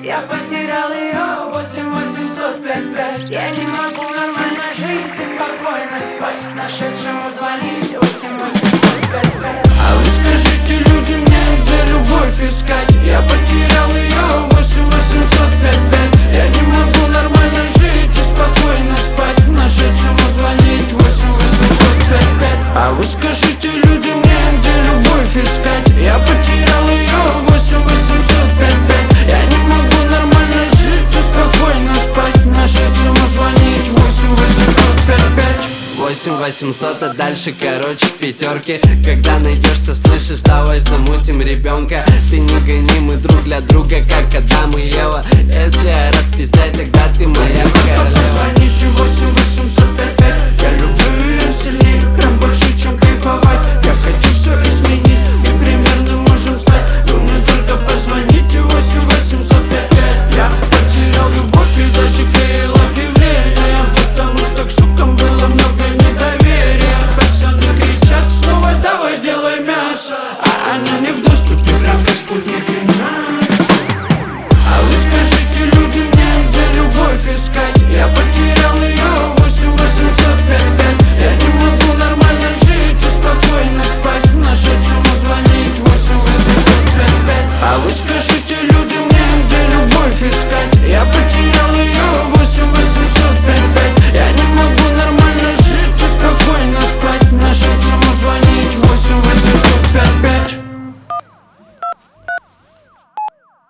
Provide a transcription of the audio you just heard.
Я потерял ее, 8-800-55. Я не могу нормально жить и спокойно спать. Нашедшему звонить 8-800-55. А вы скажите людям мне, где любовь искать? Я потерял ее, 8-800-55. Я не могу нормально жить и спокойно спать. Нашедшему звонить 8-800-55. А вы скажите людям мне, где любовь искать? Я потерял ее, 8-800-55. Я не могу нормально жить и спокойно спать. Нашедшему звонить 8-800-55. 8-800, а дальше короче пятерки. Когда найдешься, слышишь, давай замутим ребенка. Ты не гони, мы друг для друга, как Адам и Ева. Если я распиздай, тогда ты моя королева. Позвоните 8-800-55.